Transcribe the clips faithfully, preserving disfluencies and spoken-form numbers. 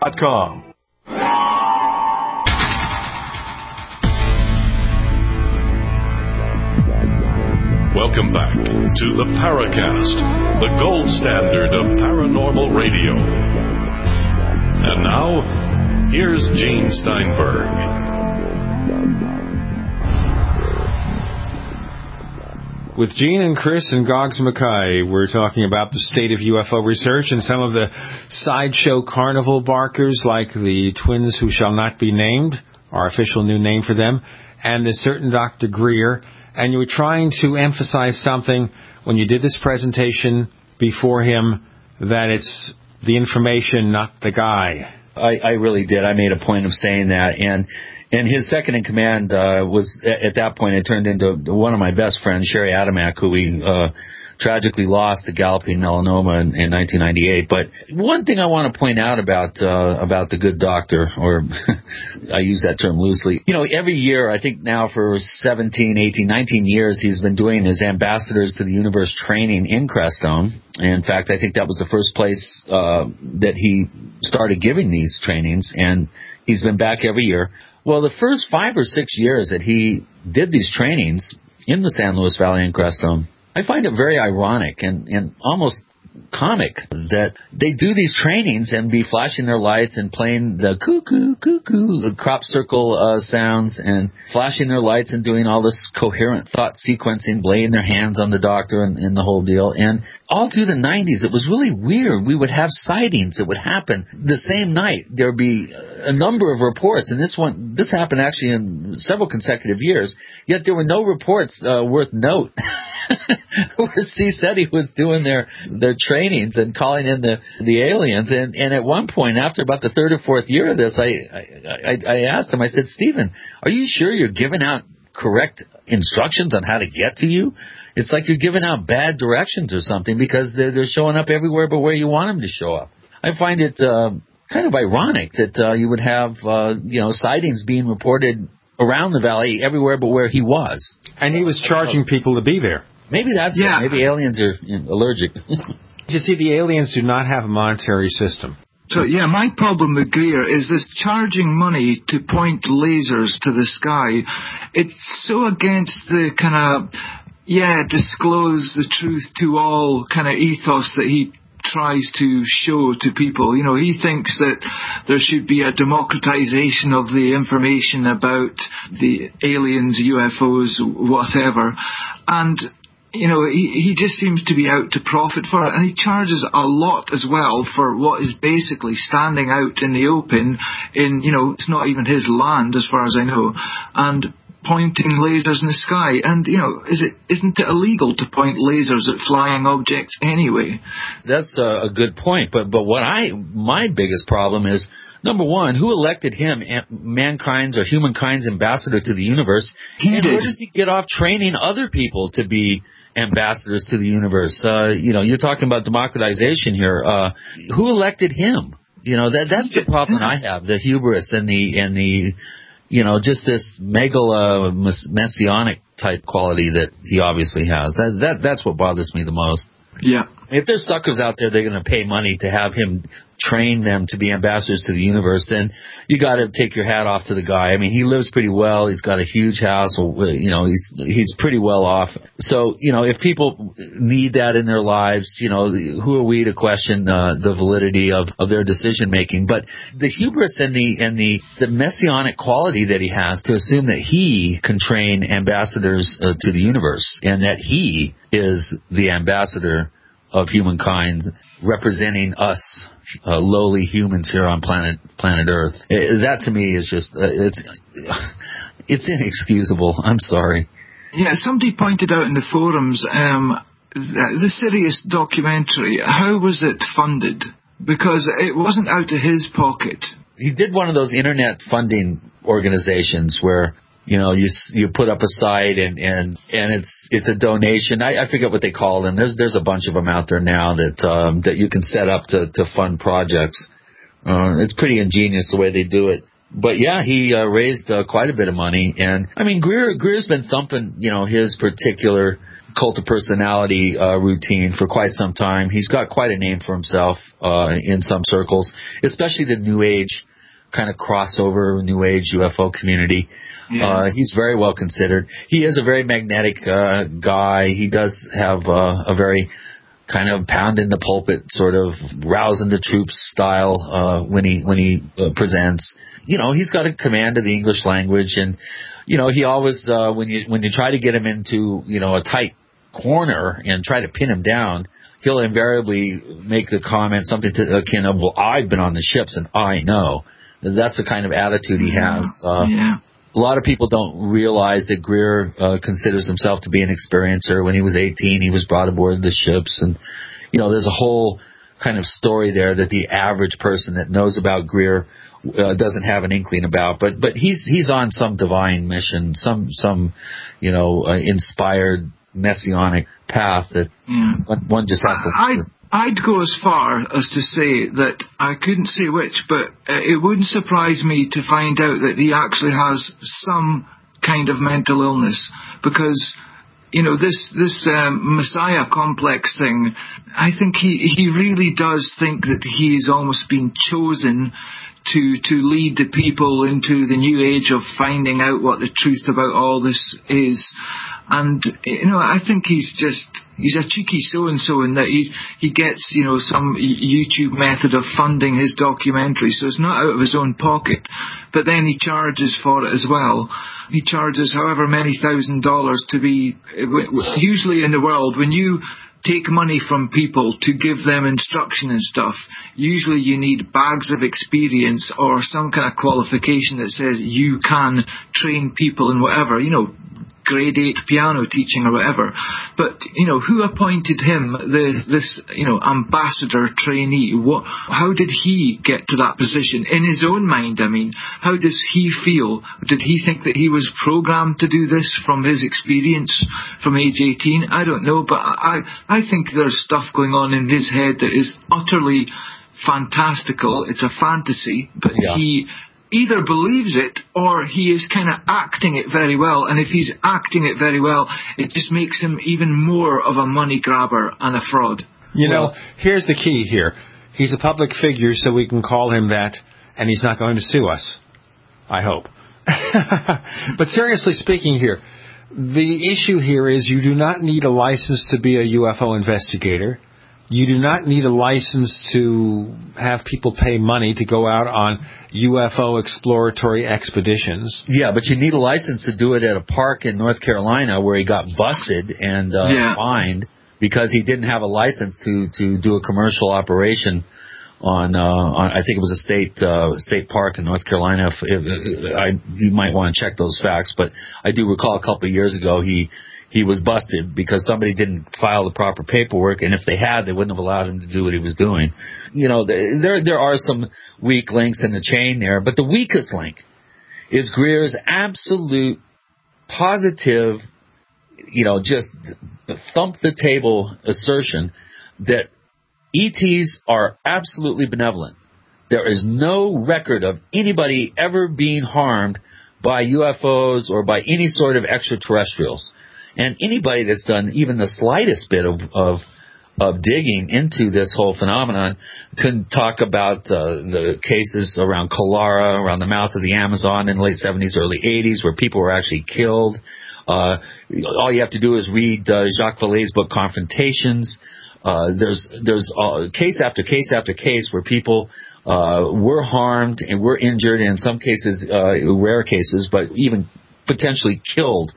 dot com. Welcome back to the Paracast, the gold standard of paranormal radio. And now, here's Gene Steinberg. With Gene and Chris and Gogs Mackay, we're talking about the state of U F O research and some of the sideshow carnival barkers like the twins who shall not be named, our official new name for them, and a certain Doctor Greer. And you were trying to emphasize something when you did this presentation before him, that it's the information, not the guy. I, I really did. I made a point of saying that. And and his second in command uh, was, at that point, it turned into one of my best friends, Sherry Adamak, who we uh, tragically lost to galloping melanoma in, in nineteen ninety-eight. But one thing I want to point out about uh, about the good doctor, or I use that term loosely, you know, every year, I think now for seventeen, eighteen, nineteen years, he's been doing his Ambassadors to the Universe training in Crestone. In fact, I think that was the first place uh, that he started giving these trainings, and he's been back every year. Well, the first five or six years that he did these trainings in the San Luis Valley in Crestone, I find it very ironic and, and almost comic that they do these trainings and be flashing their lights and playing the cuckoo, cuckoo, the crop circle uh, sounds, and flashing their lights and doing all this coherent thought sequencing, laying their hands on the doctor and, and the whole deal. And all through the nineties, it was really weird. We would have sightings that would happen the same night. There would be a number of reports, and this one, this happened actually in several consecutive years, yet there were no reports uh, worth note. Where C SETI was doing their, their trainings and calling in the, the aliens. And, and at one point, after about the third or fourth year of this, I, I, I asked him, I said, Stephen, are you sure you're giving out correct instructions on how to get to you? It's like you're giving out bad directions or something, because they're, they're showing up everywhere but where you want them to show up. I find it uh, kind of ironic that uh, you would have, uh, you know, sightings being reported around the valley everywhere but where he was. And he was charging people to be there. Maybe that's yeah. it. Maybe aliens are you know, allergic. You see, the aliens do not have a monetary system. So, yeah, my problem with Greer is this charging money to point lasers to the sky. It's so against the kind of, yeah, disclose the truth to all kind of ethos that he tries to show to people. You know, he thinks that there should be a democratization of the information about the aliens, U F Os, whatever. And you know, he, he just seems to be out to profit for it, and he charges a lot as well for what is basically standing out in the open in, you know, it's not even his land as far as I know, and pointing lasers in the sky. And, you know, is it, isn't it illegal to point lasers at flying objects anyway? That's a, a good point, but, but what I, my biggest problem is, number one, who elected him mankind's or humankind's ambassador to the universe? He and did. Where does he get off training other people to be ambassadors to the universe? Uh, you know, you're talking about democratization here. Uh, who elected him? You know, that that's the problem I have, the hubris and the, and the, you know, just this megalo messianic type quality that he obviously has. That, that that's what bothers me the most. Yeah. If there's suckers out there, they're going to pay money to have him train them to be ambassadors to the universe, then you got to take your hat off to the guy. I mean, he lives pretty well. He's got a huge house. You know, he's he's pretty well off. So, you know, if people need that in their lives, you know, who are we to question uh, the validity of, of their decision making? But the hubris and the and the, the messianic quality that he has to assume that he can train ambassadors uh, to the universe, and that he is the ambassador of humankind, representing us, uh, lowly humans here on planet planet Earth. It, that to me is just uh, it's it's inexcusable. I'm sorry. Yeah, somebody pointed out in the forums um, the Sirius documentary. How was it funded? Because it wasn't out of his pocket. He did one of those internet funding organizations where, you know, you you put up a site and, and, and it's it's a donation. I, I forget what they call them. There's there's a bunch of them out there now that um, that you can set up to, to fund projects. Uh, it's pretty ingenious the way they do it. But yeah, he uh, raised uh, quite a bit of money, and I mean, Greer Greer's been thumping, you know, his particular cult of personality uh, routine for quite some time. He's got quite a name for himself uh, in some circles, especially the New Age kind of crossover New Age U F O community. Yeah. Uh, he's very well considered. He is a very magnetic uh, guy. He does have uh, a very kind of pound in the pulpit, sort of rousing the troops style uh, when he when he uh, presents. You know, he's got a command of the English language, and you know, he always uh, when you when you try to get him into you know a tight corner and try to pin him down, he'll invariably make the comment something to akin of, "Well, I've been on the ships and I know." That's the kind of attitude he has. Uh, yeah. A lot of people don't realize that Greer uh, considers himself to be an experiencer. When he was eighteen, he was brought aboard the ships. And, you know, there's a whole kind of story there that the average person that knows about Greer uh, doesn't have an inkling about. But but he's he's on some divine mission, some, some you know, uh, inspired messianic path that yeah. one, one just has to... I, I'd go as far as to say that, I couldn't say which, but uh, it wouldn't surprise me to find out that he actually has some kind of mental illness, because, you know, this this um, Messiah complex thing, I think he, he really does think that he's almost been chosen to to lead the people into the new age of finding out what the truth about all this is. And, you know, I think he's just, he's a cheeky so-and-so in that he he gets, you know, some YouTube method of funding his documentary, so it's not out of his own pocket. But then he charges for it as well. He charges however many thousand dollars to be, usually in the world, when you take money from people to give them instruction and stuff, usually you need bags of experience or some kind of qualification that says you can train people in whatever, you know, grade eight piano teaching or whatever. But, you know, who appointed him the, this, you know, ambassador trainee? What, how did he get to that position? In his own mind, I mean, how does he feel? Did he think that he was programmed to do this from his experience from age eighteen? I don't know, but I, I think there's stuff going on in his head that is utterly fantastical. It's a fantasy, but yeah. he either believes it or he is kind of acting it very well. And if he's acting it very well, it just makes him even more of a money grabber and a fraud. You well, know, here's the key here. He's a public figure, so we can call him that, and he's not going to sue us. I hope. But seriously speaking here, the issue here is you do not need a license to be a U F O investigator. You do not need a license to have people pay money to go out on U F O exploratory expeditions. Yeah, but you need a license to do it at a park in North Carolina where he got busted and uh, yeah. fined because he didn't have a license to, to do a commercial operation on, uh, on I think it was a state uh, state park in North Carolina. If, if, I, you might want to check those facts, but I do recall a couple of years ago he... He was busted because somebody didn't file the proper paperwork, and if they had, they wouldn't have allowed him to do what he was doing. You know, there there are some weak links in the chain there, but the weakest link is Greer's absolute, positive, you know, just thump the table assertion that E Ts are absolutely benevolent. There is no record of anybody ever being harmed by U F Os or by any sort of extraterrestrials. And anybody that's done even the slightest bit of, of of digging into this whole phenomenon can talk about uh, the cases around Kalara, around the mouth of the Amazon in the late seventies, early eighties, where people were actually killed. Uh, all you have to do is read uh, Jacques Vallée's book Confrontations. Uh, there's there's uh, case after case after case where people uh, were harmed and were injured, and in some cases, uh, rare cases, but even potentially killed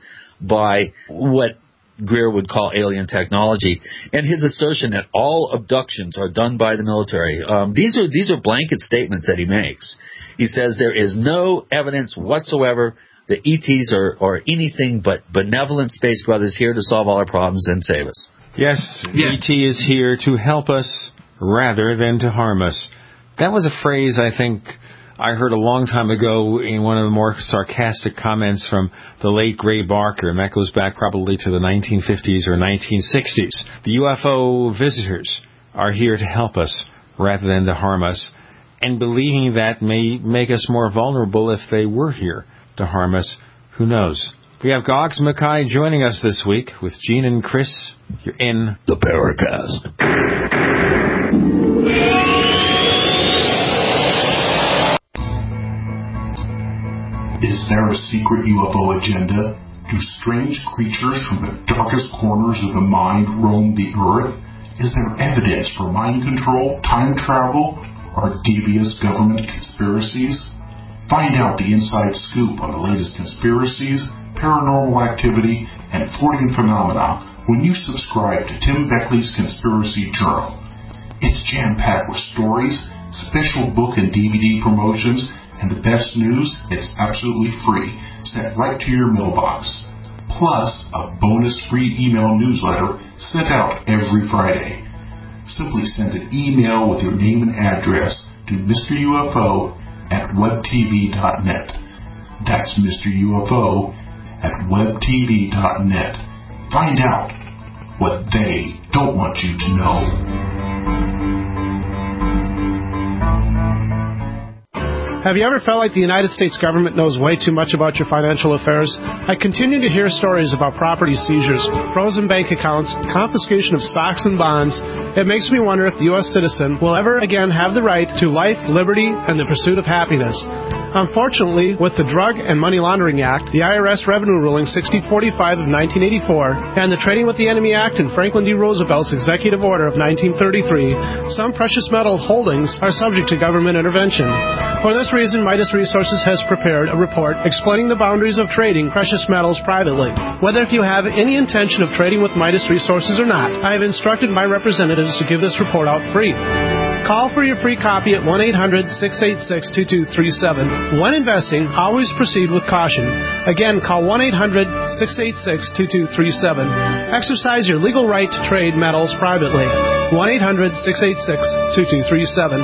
by what Greer would call alien technology, and his assertion that all abductions are done by the military. Um, these are these are blanket statements that he makes. He says there is no evidence whatsoever that E Ts are, are anything but benevolent space brothers here to solve all our problems and save us. Yes, yeah. E T is here to help us rather than to harm us. That was a phrase I think I heard a long time ago in one of the more sarcastic comments from the late Gray Barker, and that goes back probably to the nineteen fifties or nineteen sixties. The U F O visitors are here to help us rather than to harm us, and believing that may make us more vulnerable if they were here to harm us. Who knows? We have Gogs Mackay joining us this week with Gene and Chris. You're in the Paracast. Is there a secret U F O agenda? Do strange creatures from the darkest corners of the mind roam the earth? Is there evidence for mind control, time travel, or devious government conspiracies? Find out the inside scoop on the latest conspiracies, paranormal activity, and Fortean phenomena when you subscribe to Tim Beckley's Conspiracy Journal. It's jam-packed with stories, special book and D V D promotions, and the best news, it's absolutely free, sent right to your mailbox. Plus, a bonus free email newsletter sent out every Friday. Simply send an email with your name and address to Mister U F O at web t v dot net. That's Mister U F O at web t v dot net. Find out what they don't want you to know. Have you ever felt like the United States government knows way too much about your financial affairs? I continue to hear stories about property seizures, frozen bank accounts, confiscation of stocks and bonds. It makes me wonder if the U S citizen will ever again have the right to life, liberty, and the pursuit of happiness. Unfortunately, with the Drug and Money Laundering Act, the I R S Revenue Ruling sixty forty-five of nineteen eighty-four, and the Trading with the Enemy Act and Franklin D. Roosevelt's Executive Order of nineteen thirty-three, some precious metal holdings are subject to government intervention. For this reason, Midas Resources has prepared a report explaining the boundaries of trading precious metals privately. Whether if you have any intention of trading with Midas Resources or not, I have instructed my representatives to give this report out free. Call for your free copy at one eight hundred, six eight six, two two three seven. When investing, always proceed with caution. Again, call one eight hundred, six eight six, two two three seven. Exercise your legal right to trade metals privately. one eight hundred, six eight six, two two three seven.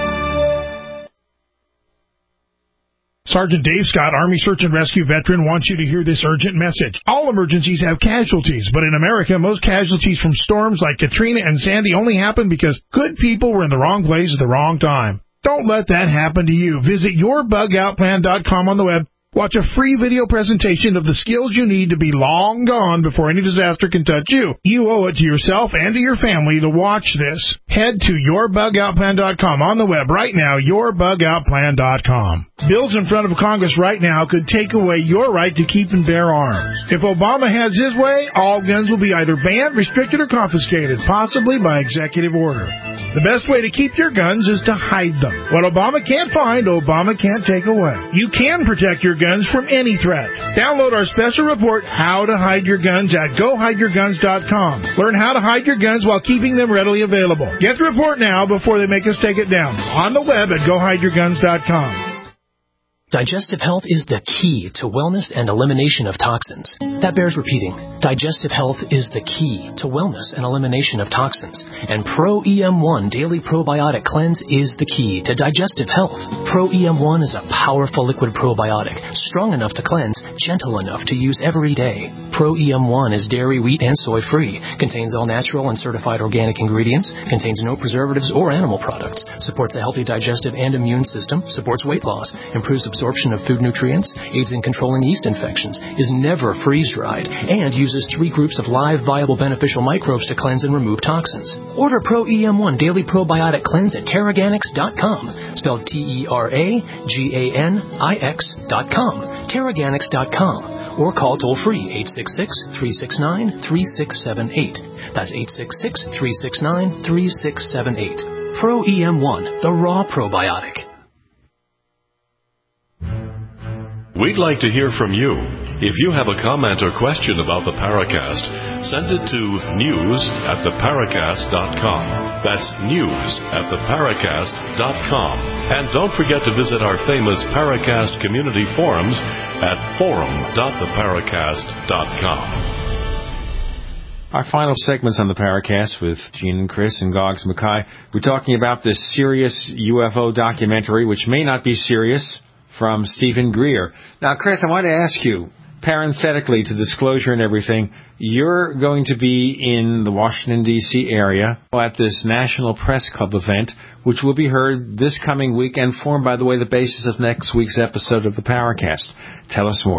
Sergeant Dave Scott, Army Search and Rescue veteran, wants you to hear this urgent message. All emergencies have casualties, but in America, most casualties from storms like Katrina and Sandy only happen because good people were in the wrong place at the wrong time. Don't let that happen to you. Visit your bug out plan dot com on the web. Watch a free video presentation of the skills you need to be long gone before any disaster can touch you. You owe it to yourself and to your family to watch this. Head to your bug out plan dot com on the web right now, your bug out plan dot com. Bills in front of Congress right now could take away your right to keep and bear arms. If Obama has his way, all guns will be either banned, restricted, or confiscated, possibly by executive order. The best way to keep your guns is to hide them. What Obama can't find, Obama can't take away. You can protect your guns from any threat. Download our special report, How to Hide Your Guns, at go hide your guns dot com. Learn how to hide your guns while keeping them readily available. Get the report now before they make us take it down. On the web at go hide your guns dot com. Digestive health is the key to wellness and elimination of toxins. That bears repeating. Digestive health is the key to wellness and elimination of toxins. And Pro E M one Daily Probiotic Cleanse is the key to digestive health. Pro E M one is a powerful liquid probiotic, strong enough to cleanse, gentle enough to use every day. Pro E M one is dairy, wheat, and soy-free, contains all natural and certified organic ingredients, contains no preservatives or animal products, supports a healthy digestive and immune system, supports weight loss, improves absorption of food nutrients, aids in controlling yeast infections, is never freeze-dried, and uses three groups of live, viable, beneficial microbes to cleanse and remove toxins. Order Pro E M one Daily Probiotic Cleanse at Teraganix dot com, spelled T E R A G A N I X dot com, Teraganix dot com, or call toll-free eight six six, three six nine, three six seven eight. That's eight six six, three six nine, three six seven eight. Pro E M one, the raw probiotic. We'd like to hear from you. If you have a comment or question about the Paracast, send it to news at the paracast dot com. That's news at the paracast dot com. And don't forget to visit our famous Paracast community forums at forum dot the paracast dot com. Our final segments on the Paracast with Gene and Chris and Gogs Mackay. We're talking about this serious U F O documentary, which may not be serious, from Stephen Greer. Now, Chris, I want to ask you, parenthetically to disclosure and everything, you're going to be in the Washington, D C area at this National Press Club event, which will be heard this coming week and form, by the way, the basis of next week's episode of the Paracast. Tell us more.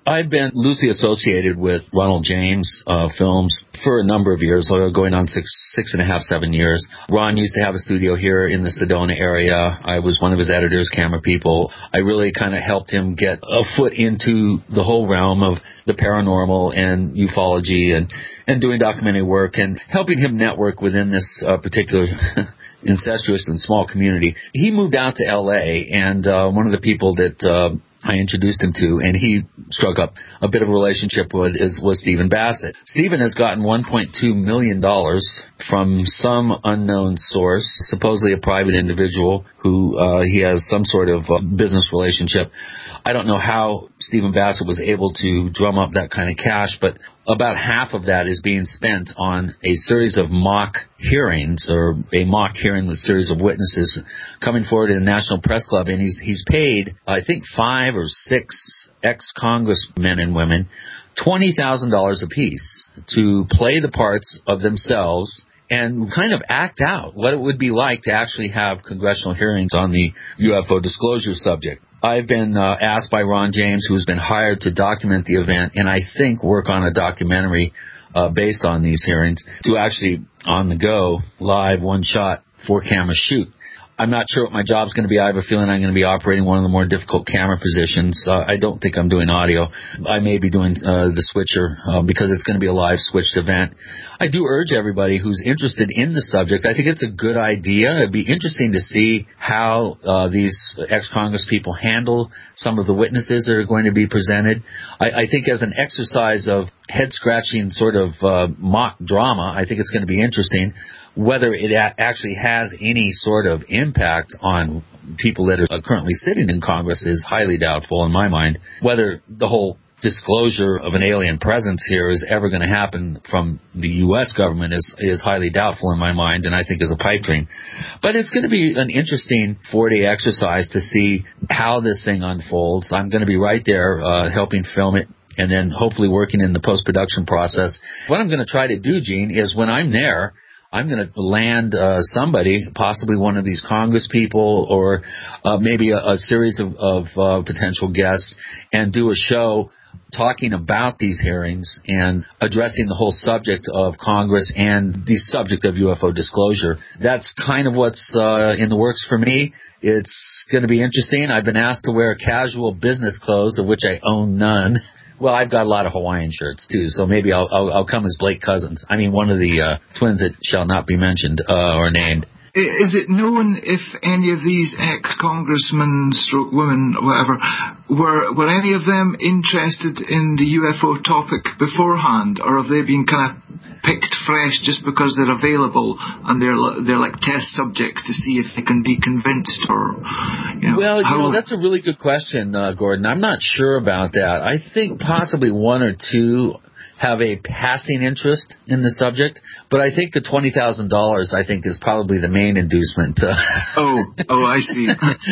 I've been loosely associated with Ronald James uh, Films for a number of years, going on six, six and a half, seven years. Ron used to have a studio here in the Sedona area. I was one of his editors, camera people. I really kind of helped him get a foot into the whole realm of the paranormal and ufology and, and doing documentary work and helping him network within this uh, particular incestuous and small community. He moved out to L A, and uh, one of the people that uh, I introduced him to, and he struck up a bit of a relationship with, is, was Stephen Bassett. Stephen has gotten one point two million dollars from some unknown source, supposedly a private individual who uh, he has some sort of uh, business relationship. I don't know how Stephen Bassett was able to drum up that kind of cash, but about half of that is being spent on a series of mock hearings, or a mock hearing with a series of witnesses coming forward in the National Press Club, and he's he's paid, I think, five or six ex-congressmen and women twenty thousand dollars apiece to play the parts of themselves and kind of act out what it would be like to actually have congressional hearings on the U F O disclosure subject. I've been uh, asked by Ron James, who's been hired to document the event, and I think work on a documentary uh, based on these hearings, to actually, on the go, live, one-shot, four-camera shoot. I'm not sure what my job's going to be. I have a feeling I'm going to be operating one of the more difficult camera positions. Uh, I don't think I'm doing audio. I may be doing uh, the switcher uh, because it's going to be a live switched event. I do urge everybody who's interested in the subject. I think it's a good idea. It'd be interesting to see how uh, these ex-Congress people handle some of the witnesses that are going to be presented. I, I think as an exercise of head-scratching sort of uh, mock drama, I think it's going to be interesting. Whether it a- actually has any sort of impact on people that are currently sitting in Congress is highly doubtful in my mind. Whether the whole disclosure of an alien presence here is ever going to happen from the U S government is, is highly doubtful in my mind, and I think is a pipe dream. But it's going to be an interesting four-day exercise to see how this thing unfolds. I'm going to be right there uh, helping film it, and then hopefully working in the post-production process. What I'm going to try to do, Gene, is when I'm there, I'm going to land uh, somebody, possibly one of these Congress people, or uh, maybe a, a series of, of uh, potential guests, and do a show talking about these hearings and addressing the whole subject of Congress and the subject of U F O disclosure. That's kind of what's uh, in the works for me. It's going to be interesting. I've been asked to wear casual business clothes, of which I own none. Well, I've got a lot of Hawaiian shirts, too, so maybe I'll, I'll, I'll come as Blake Cousins. I mean, one of the uh, twins that shall not be mentioned uh, or named. Is it known if any of these ex-congressmen, stroke women, whatever, were were any of them interested in the U F O topic beforehand, or have they been kind of picked fresh just because they're available and they're they're like test subjects to see if they can be convinced? Or you know, well, you how... know, that's a really good question, uh, Gordon. I'm not sure about that. I think possibly one or two have a passing interest in the subject, but I think the twenty thousand dollars, I think, is probably the main inducement. Uh, oh, oh, I see.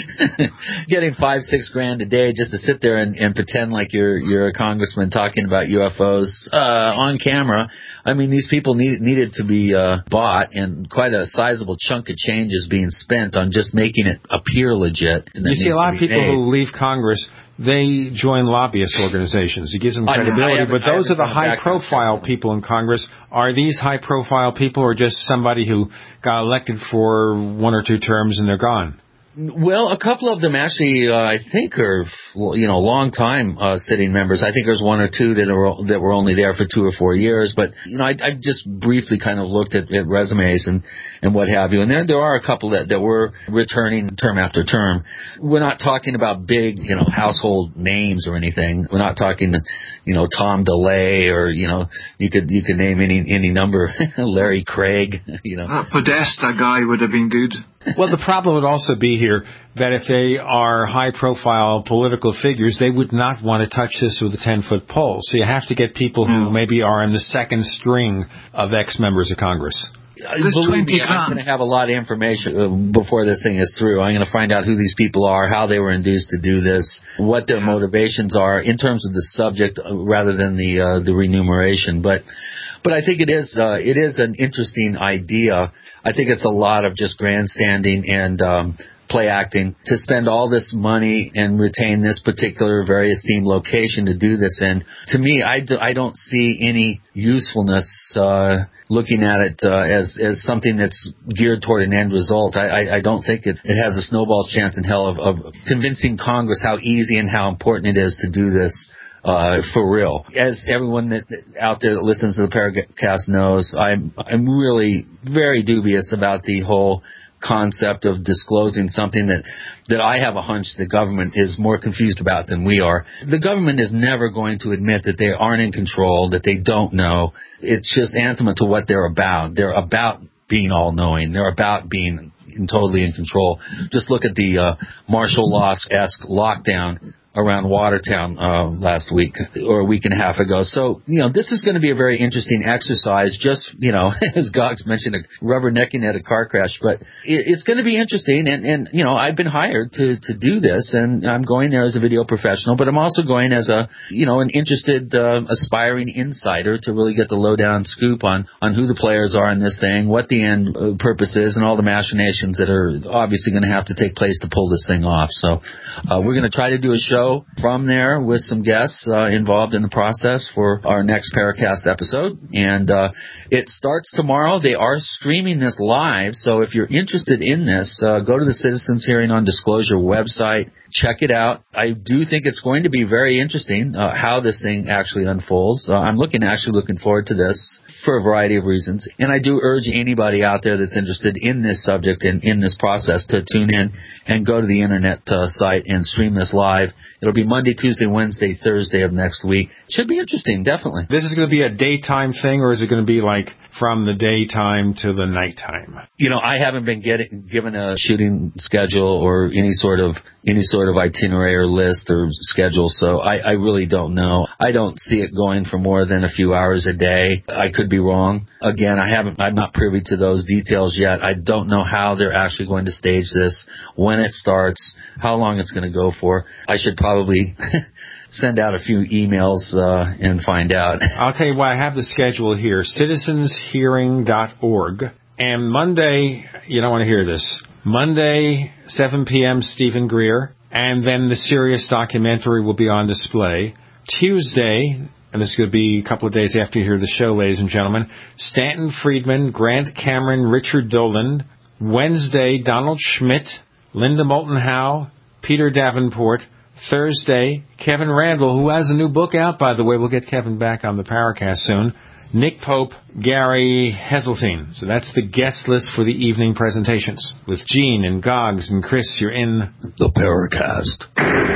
Getting five, six grand a day just to sit there and, and pretend like you're you're a congressman talking about U F Os uh, on camera. I mean, these people need, needed to be uh, bought, and quite a sizable chunk of change is being spent on just making it appear legit. You see a lot of people made. who leave Congress, they join lobbyist organizations. It gives them credibility, but those are the high-profile people in Congress. Are these high-profile people, or just somebody who got elected for one or two terms and they're gone? Well, a couple of them actually, uh, I think, are you know long-time uh, sitting members. I think there's one or two that are that were only there for two or four years. But you know, I, I just briefly kind of looked at, at resumes and, and what have you. And there there are a couple that, that were returning term after term. We're not talking about big you know household names or anything. We're not talking you know Tom DeLay, or you know you could you could name any any number. Larry Craig. You know, that Podesta guy would have been good. Well, the problem would also be here that if they are high-profile political figures, they would not want to touch this with a ten-foot pole. So you have to get people who maybe are in the second string of ex-members of Congress. Believe me, I'm going to have a lot of information before this thing is through. I'm going to find out who these people are, how they were induced to do this, what their motivations are in terms of the subject rather than the uh, the remuneration. But but I think it is uh, it is an interesting idea. I think it's a lot of just grandstanding and um, play acting to spend all this money and retain this particular very esteemed location to do this in. To me, I, do, I don't see any usefulness uh, looking at it uh, as as something that's geared toward an end result. I, I, I don't think it, it has a snowball's chance in hell of, of convincing Congress how easy and how important it is to do this. Uh, for real. As everyone that, out there that listens to the Paracast knows, I'm, I'm really very dubious about the whole concept of disclosing something that, that I have a hunch the government is more confused about than we are. The government is never going to admit that they aren't in control, that they don't know. It's just anathema to what they're about. They're about being all-knowing. They're about being totally in control. Just look at the uh, martial law-esque lockdown around Watertown uh, last week or a week and a half ago. So, you know, this is going to be a very interesting exercise, just, you know, as Gogs mentioned, a rubbernecking at a car crash. But it, it's going to be interesting. And, and, you know, I've been hired to, to do this, and I'm going there as a video professional, but I'm also going as a, you know, an interested, uh, aspiring insider to really get the lowdown scoop on, on who the players are in this thing, what the end uh, purpose is, and all the machinations that are obviously going to have to take place to pull this thing off. So uh, we're going to try to do a show from there with some guests uh, involved in the process for our next Paracast episode. And uh, it starts tomorrow. They are streaming this live, so if you're interested in this, uh, go to the Citizens Hearing on Disclosure website. Check it out. I do think it's going to be very interesting uh, how this thing actually unfolds. Uh, I'm looking actually looking forward to this for a variety of reasons. And I do urge anybody out there that's interested in this subject and in this process to tune in and go to the internet uh, site and stream this live. It'll be Monday, Tuesday, Wednesday, Thursday of next week. Should be interesting, definitely. This is going to be a daytime thing, or is it going to be like from the daytime to the nighttime? You know, I haven't been getting given a shooting schedule or any sort of any sort of itinerary or list or schedule, so I, I really don't know. I don't see it going for more than a few hours a day. I could be wrong. Again, I haven't. I'm not privy to those details yet. I don't know how they're actually going to stage this, when it starts, how long it's going to go for. I should probably send out a few emails uh, and find out. I'll tell you what, I have the schedule here, citizens hearing dot org. And Monday, you don't want to hear this, Monday, seven p.m., Stephen Greer. And then the Sirius documentary will be on display. Tuesday, and this is going to be a couple of days after you hear the show, ladies and gentlemen, Stanton Friedman, Grant Cameron, Richard Dolan. Wednesday, Donald Schmidt, Linda Moulton Howe, Peter Davenport. Thursday, Kevin Randall, who has a new book out, by the way. We'll get Kevin back on the Paracast soon. Nick Pope, Gary Heseltine. So that's the guest list for the evening presentations. With Gene and Gogs and Chris, you're in the Paracast.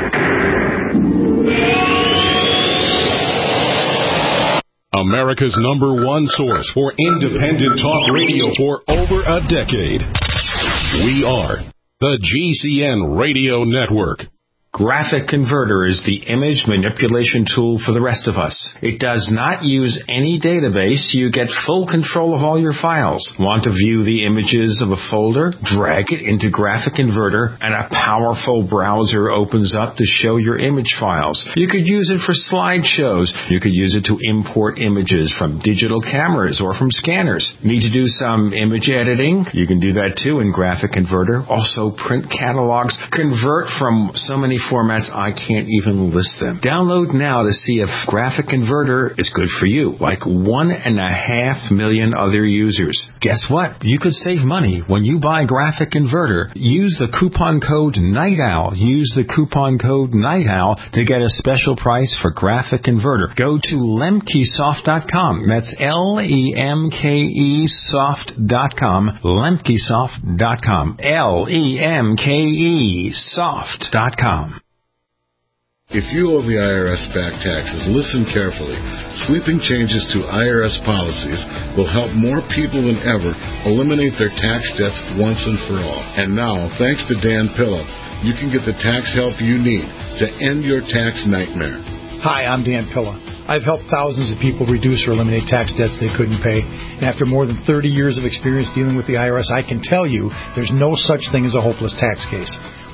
America's number one source for independent talk radio for over a decade. We are the G C N Radio Network. Graphic Converter is the image manipulation tool for the rest of us. It does not use any database. You get full control of all your files. Want to view the images of a folder? Drag it into Graphic Converter, and a powerful browser opens up to show your image files. You could use it for slideshows. You could use it to import images from digital cameras or from scanners. Need to do some image editing? You can do that too in Graphic Converter. Also print catalogs. Convert from so many formats I can't even list them. Download now to see if Graphic Converter is good for you, like one and a half million other users. Guess what? You could save money when you buy Graphic Converter. Use the coupon code NIGHTOWL. Use the coupon code NIGHTOWL to get a special price for Graphic Converter. Go to lemkesoft dot com. That's L E M K E soft dot com. lemkesoft dot com. L E M K E soft dot com. If you owe the I R S back taxes, listen carefully. Sweeping changes to I R S policies will help more people than ever eliminate their tax debts once and for all. And now, thanks to Dan Pilla, you can get the tax help you need to end your tax nightmare. Hi, I'm Dan Pilla. I've helped thousands of people reduce or eliminate tax debts they couldn't pay. And after more than thirty years of experience dealing with the I R S, I can tell you there's no such thing as a hopeless tax case.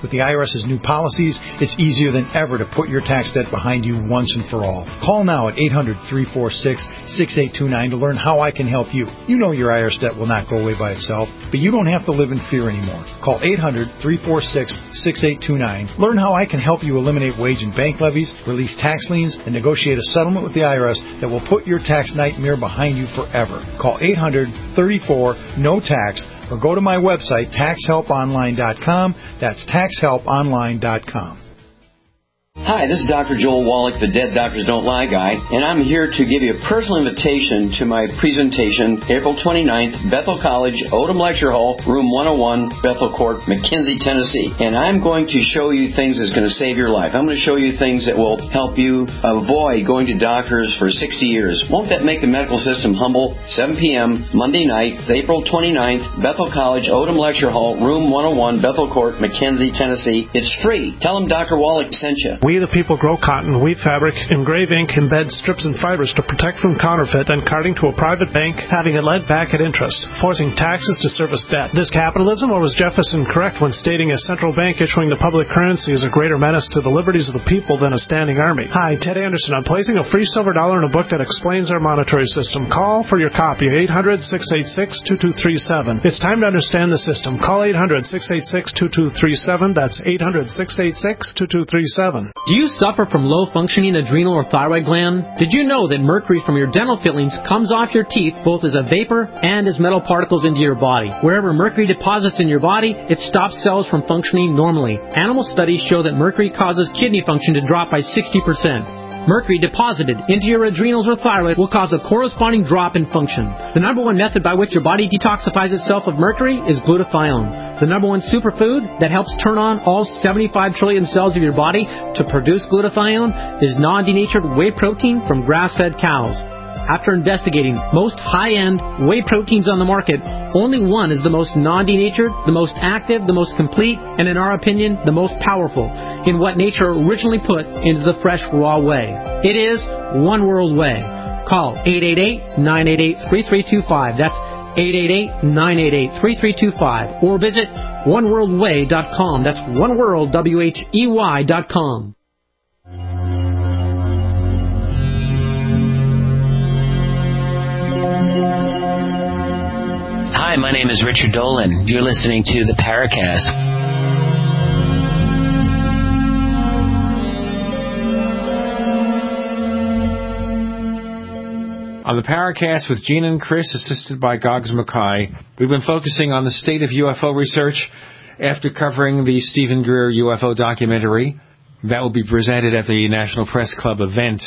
With the I R S's new policies, it's easier than ever to put your tax debt behind you once and for all. Call now at eight hundred, three four six, six eight two nine to learn how I can help you. You know your I R S debt will not go away by itself, but you don't have to live in fear anymore. Call eight hundred, three four six, six eight two nine. Learn how I can help you eliminate wage and bank levies, release tax liens, and negotiate a settlement with the I R S that will put your tax nightmare behind you forever. Call eight hundred, thirty-four, N O T A X or go to my website, tax help online dot com. That's tax help online dot com. Hi, this is Doctor Joel Wallach, the Dead Doctors Don't Lie guy, and I'm here to give you a personal invitation to my presentation, April twenty-ninth, Bethel College, Odom Lecture Hall, room one oh one, Bethel Court, McKenzie, Tennessee. And I'm going to show you things that's going to save your life. I'm going to show you things that will help you avoid going to doctors for sixty years. Won't that make the medical system humble? seven p.m., Monday night, April twenty-ninth, Bethel College, Odom Lecture Hall, room one oh one, Bethel Court, McKenzie, Tennessee. It's free. Tell them Doctor Wallach sent you. We the people grow cotton, weave fabric, engrave ink, embed strips and fibers to protect from counterfeit and carting to a private bank, having it lent back at interest, forcing taxes to service debt. This capitalism, or was Jefferson correct when stating a central bank issuing the public currency is a greater menace to the liberties of the people than a standing army? Hi, Ted Anderson. I'm placing a free silver dollar in a book that explains our monetary system. Call for your copy, eight hundred, six eight six, two two three seven. It's time to understand the system. Call eight hundred, six eight six, two two three seven. That's eight hundred, six eight six, two two three seven. Do you suffer from low-functioning adrenal or thyroid gland? Did you know that mercury from your dental fillings comes off your teeth both as a vapor and as metal particles into your body? Wherever mercury deposits in your body, it stops cells from functioning normally. Animal studies show that mercury causes kidney function to drop by sixty percent. Mercury deposited into your adrenals or thyroid will cause a corresponding drop in function. The number one method by which your body detoxifies itself of mercury is glutathione. The number one superfood that helps turn on all seventy-five trillion cells of your body to produce glutathione is non-denatured whey protein from grass-fed cows. After investigating most high-end whey proteins on the market, only one is the most non-denatured, the most active, the most complete, and in our opinion, the most powerful in what nature originally put into the fresh, raw whey. It is One World Whey. Call eight eight eight, nine eight eight, three three two five. That's eight eight eight, nine eight eight, three three two five. Or visit one world way dot com. That's oneworld, W H E Y dot com. Hi, my name is Richard Dolan. You're listening to the Paracast. On the Paracast with Gene and Chris, assisted by Gogs Mackay, we've been focusing on the state of U F O research after covering the Stephen Greer U F O documentary. That will be presented at the National Press Club event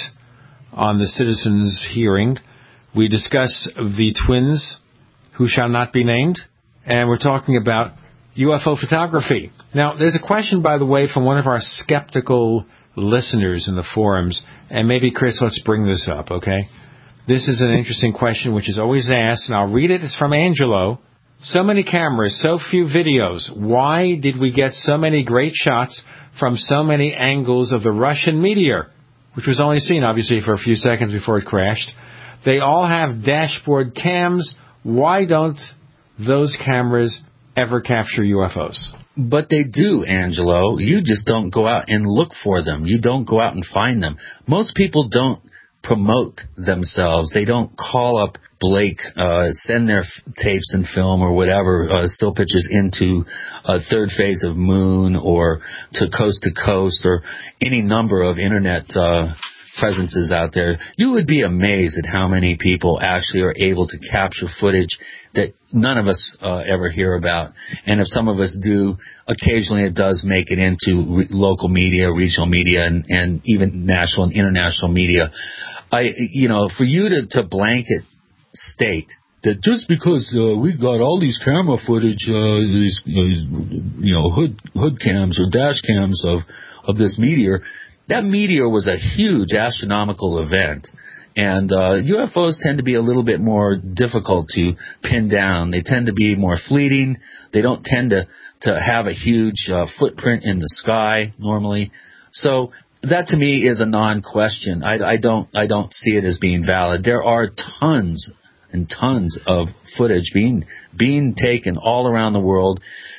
on the Citizens hearing. We discuss the twins who shall not be named, and we're talking about U F O photography. Now, there's a question, by the way, from one of our skeptical listeners in the forums, and maybe, Chris, let's bring this up, okay? This is an interesting question which is always asked, and I'll read it. It's from Angelo. So many cameras, so few videos. Why did we get so many great shots from so many angles of the Russian meteor, which was only seen, obviously, for a few seconds before it crashed? They all have dashboard cams. Why don't those cameras ever capture U F Os? But they do, Angelo. You just don't go out and look for them. You don't go out and find them. Most people don't promote themselves. They don't call up Blake, uh, send their f- tapes and film or whatever, uh, still pictures into a third phase of Moon or to Coast to Coast or any number of internet uh presences out there. You would be amazed at how many people actually are able to capture footage that none of us uh, ever hear about. And if some of us do, occasionally it does make it into re- local media, regional media, and, and even national and international media. I, you know, for you to, to blanket state that just because uh, we've got all these camera footage, uh, these, uh, you know, hood hood cams or dash cams of of this meteor. That meteor was a huge astronomical event, and uh, U F Os tend to be a little bit more difficult to pin down. They tend to be more fleeting. They don't tend to, to have a huge uh, footprint in the sky normally. So that to me is a non-question. I, I don't I don't see it as being valid. There are tons and tons of footage being being taken all around the world.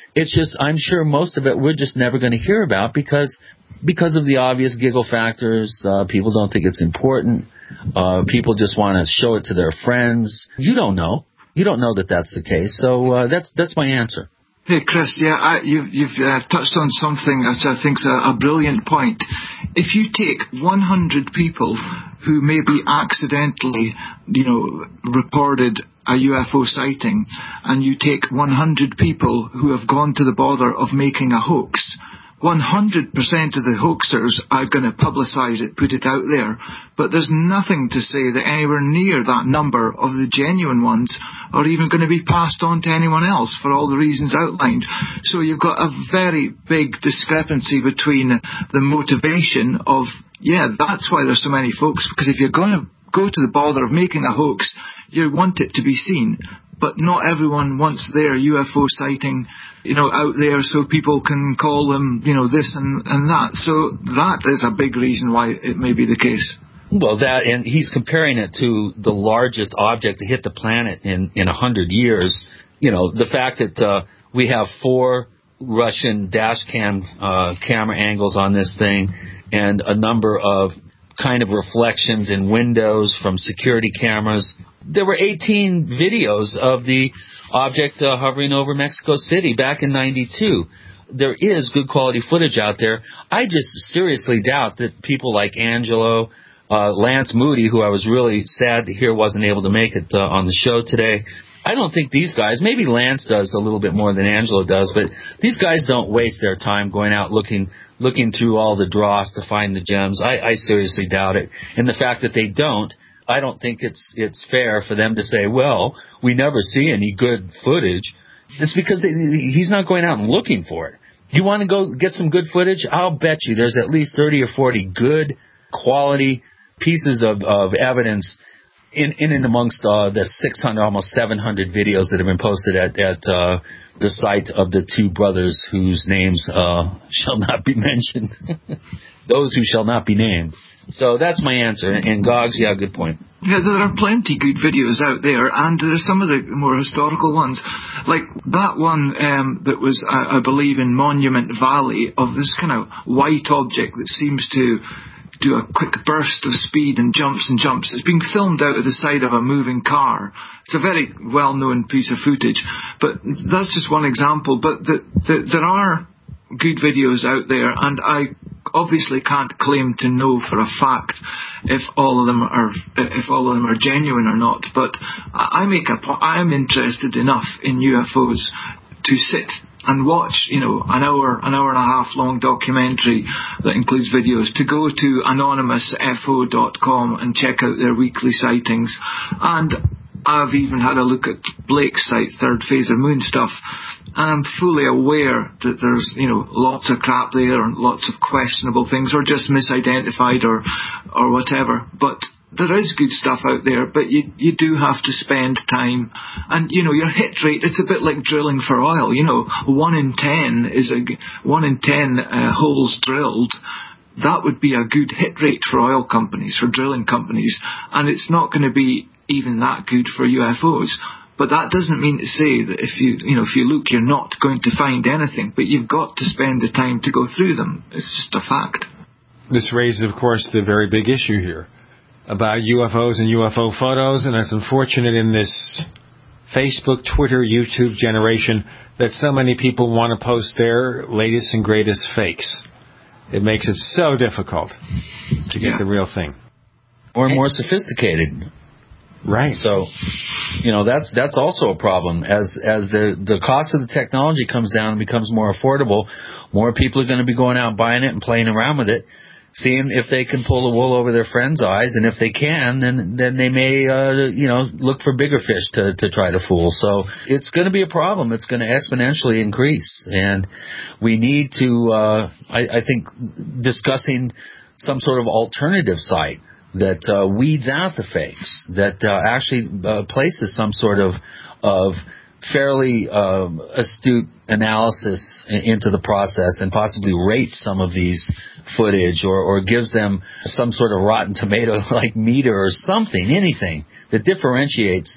It's just, I'm sure most of it we're just never going to hear about because because of the obvious giggle factors. Uh, people don't think it's important. Uh, people just want to show it to their friends. You don't know. You don't know that that's the case. So uh, that's that's my answer. Hey, Chris, yeah, I, you, you've uh, touched on something that I think is a, a brilliant point. If you take one hundred people who maybe accidentally, you know, reported a U F O sighting, and you take one hundred people who have gone to the bother of making a hoax, one hundred percent of the hoaxers are going to publicise it, put it out there. But there's nothing to say that anywhere near that number of the genuine ones are even going to be passed on to anyone else for all the reasons outlined. So you've got a very big discrepancy between the motivation of, yeah, that's why there's so many folks, because if you're going to go to the bother of making a hoax, you want it to be seen. But not everyone wants their U F O sighting, you know, out there so people can call them, you know, this and, and that. So that is a big reason why it may be the case. Well, that, and he's comparing it to the largest object to hit the planet in, in a hundred years. You know, the fact that uh, we have four Russian dash cam uh, camera angles on this thing and a number of kind of reflections in windows from security cameras. There were eighteen videos of the object uh, hovering over Mexico City back in ninety-two. There is good quality footage out there. I just seriously doubt that people like Angelo, uh, Lance Moody, who I was really sad to hear wasn't able to make it uh, on the show today, I don't think these guys, maybe Lance does a little bit more than Angelo does, but these guys don't waste their time going out looking looking through all the dross to find the gems. I, I seriously doubt it. And the fact that they don't, I don't think it's it's fair for them to say, well, we never see any good footage. It's because they, he's not going out and looking for it. You want to go get some good footage? I'll bet you there's at least thirty or forty good quality pieces of, of evidence in, in and amongst uh, the six hundred, almost seven hundred videos that have been posted at, at uh, the site of the two brothers whose names uh, shall not be mentioned. Those who shall not be named. So that's my answer. And Gogs, yeah, good point. Yeah, there are plenty good videos out there, and there are some of the more historical ones. Like that one um, that was, I, I believe, in Monument Valley, of this kind of white object that seems to do a quick burst of speed and jumps and jumps. It's being filmed out of the side of a moving car. It's a very well-known piece of footage. But that's just one example. But the, the, there are good videos out there, and I obviously can't claim to know for a fact if all of them are if all of them are genuine or not. But I make a po- I am interested enough in U F Os to sit and watch, you know, an hour, an hour and a half long documentary that includes videos, to go to anonymous f o dot com and check out their weekly sightings. And I've even had a look at Blake's site, Third Phase of Moon stuff, and I'm fully aware that there's, you know, lots of crap there and lots of questionable things, or just misidentified or or whatever. But there is good stuff out there, but you you do have to spend time. And, you know, your hit rate, it's a bit like drilling for oil. You know, one in ten is a, one in ten uh, holes drilled. That would be a good hit rate for oil companies, for drilling companies. And it's not going to be even that good for U F Os. But that doesn't mean to say that if you, you know, if you look, you're not going to find anything. But you've got to spend the time to go through them. It's just a fact. This raises, of course, the very big issue here about U F Os and U F O photos, and it's unfortunate in this Facebook, Twitter, YouTube generation that so many people want to post their latest and greatest fakes. It makes it so difficult to get yeah. the real thing. Or more sophisticated. Right. So, you know, that's that's also a problem. As as the, the cost of the technology comes down and becomes more affordable, more people are going to be going out buying it and playing around with it, seeing if they can pull the wool over their friends' eyes, and if they can, then then they may, uh, you know, look for bigger fish to, to try to fool. So it's going to be a problem. It's going to exponentially increase, and we need to, uh, I, I think, discussing some sort of alternative site that uh, weeds out the fakes, that uh, actually uh, places some sort of of fairly uh, astute analysis into the process, and possibly rates some of these footage, or, or gives them some sort of Rotten Tomato like meter or something, anything that differentiates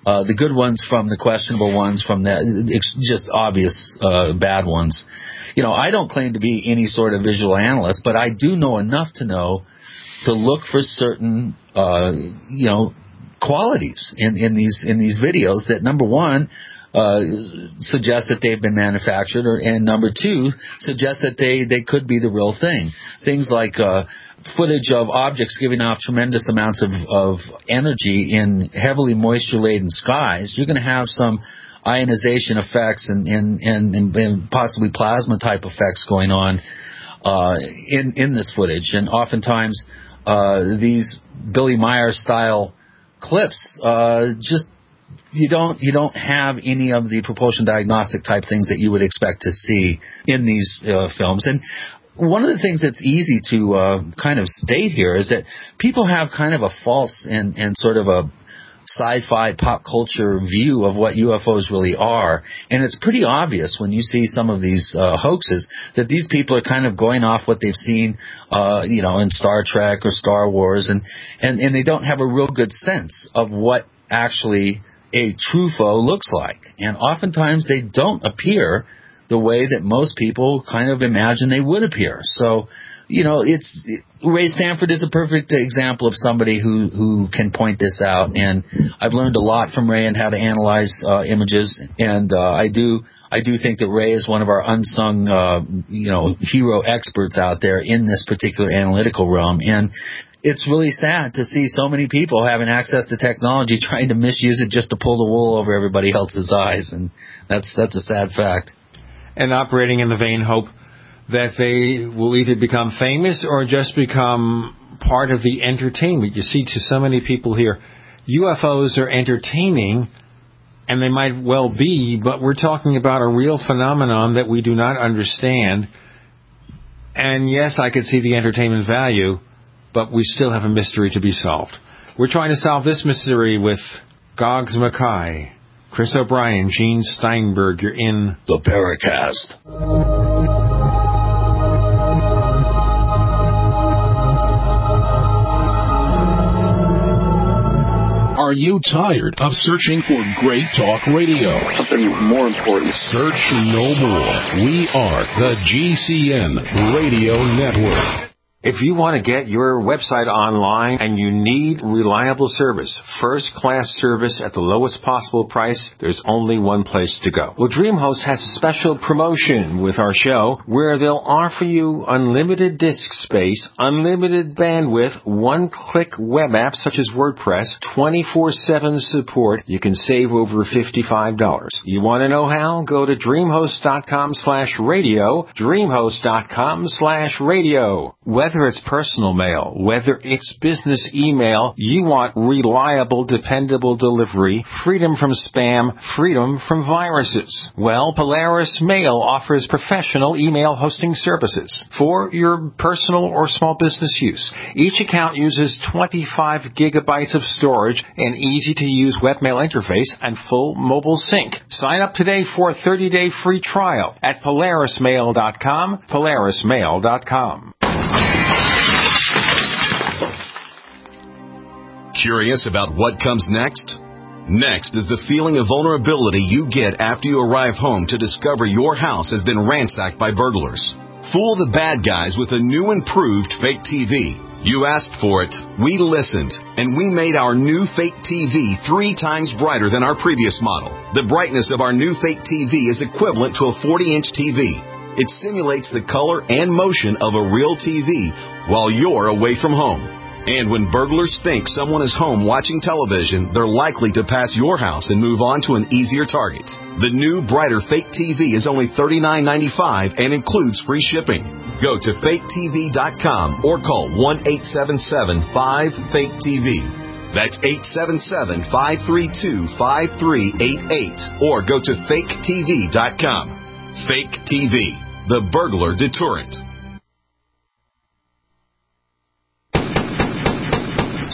Uh, the good ones from the questionable ones from the it's just obvious uh, bad ones. You know, I don't claim to be any sort of visual analyst, but I do know enough to know to look for certain, uh, you know, qualities in, in these in these videos that, number one, uh, suggest that they've been manufactured, or, and number two, suggest that they, they could be the real thing. Things like uh, footage of objects giving off tremendous amounts of, of energy in heavily moisture-laden skies. You're going to have some ionization effects and, and, and, and possibly plasma-type effects going on uh, in, in this footage. And oftentimes, uh, these Billy Meyer-style clips uh, just you don't you don't have any of the propulsion diagnostic type things that you would expect to see in these uh, films. And one of the things that's easy to uh, kind of state here is that people have kind of a false and, and sort of a sci-fi pop culture view of what U F Os really are. And it's pretty obvious when you see some of these uh, hoaxes that these people are kind of going off what they've seen, uh, you know, in Star Trek or Star Wars, and, and, and they don't have a real good sense of what actually a trufo looks like. And oftentimes they don't appear the way that most people kind of imagine they would appear. So, you know, it's it, Ray Stanford is a perfect example of somebody who, who can point this out. And I've learned a lot from Ray and how to analyze uh, images. And uh, I do I do think that Ray is one of our unsung, uh, you know, hero experts out there in this particular analytical realm. And it's really sad to see so many people having access to technology trying to misuse it just to pull the wool over everybody else's eyes. And that's that's a sad fact. And operating in the vain hope that they will either become famous or just become part of the entertainment. You see, to so many people here, U F Os are entertaining, and they might well be, but we're talking about a real phenomenon that we do not understand. And yes, I could see the entertainment value, but we still have a mystery to be solved. We're trying to solve this mystery with Gogs Mackay, Chris O'Brien, Gene Steinberg. You're in the Paracast. Are you tired of searching for great talk radio? Something more important. Search no more. We are the G C N Radio Network. If you want to get your website online and you need reliable service, first-class service at the lowest possible price, there's only one place to go. Well, DreamHost has a special promotion with our show where they'll offer you unlimited disk space, unlimited bandwidth, one-click web apps such as WordPress, twenty-four seven support. You can save over fifty-five dollars. You want to know how? Go to DreamHost.com slash radio, DreamHost.com slash radio. Whether it's personal mail, whether it's business email, you want reliable, dependable delivery, freedom from spam, freedom from viruses. Well, Polaris Mail offers professional email hosting services for your personal or small business use. Each account uses twenty-five gigabytes of storage, an easy-to-use webmail interface, and full mobile sync. Sign up today for a thirty-day free trial at Polaris Mail dot com, Polaris Mail dot com. Curious about what comes next? Next is the feeling of vulnerability you get after you arrive home to discover your house has been ransacked by burglars. Fool the bad guys with a new improved fake T V. You asked for it, we listened, and we made our new fake T V three times brighter than our previous model. The brightness of our new fake T V is equivalent to a forty-inch T V. It simulates the color and motion of a real T V while you're away from home. And when burglars think someone is home watching television, they're likely to pass your house and move on to an easier target. The new, brighter fake T V is only thirty-nine ninety-five and includes free shipping. Go to fake T V dot com or call one eight seven seven five fake T V. That's eight seven seven five three two five three eight eight. Or go to fake T V dot com. Fake T V, the burglar deterrent.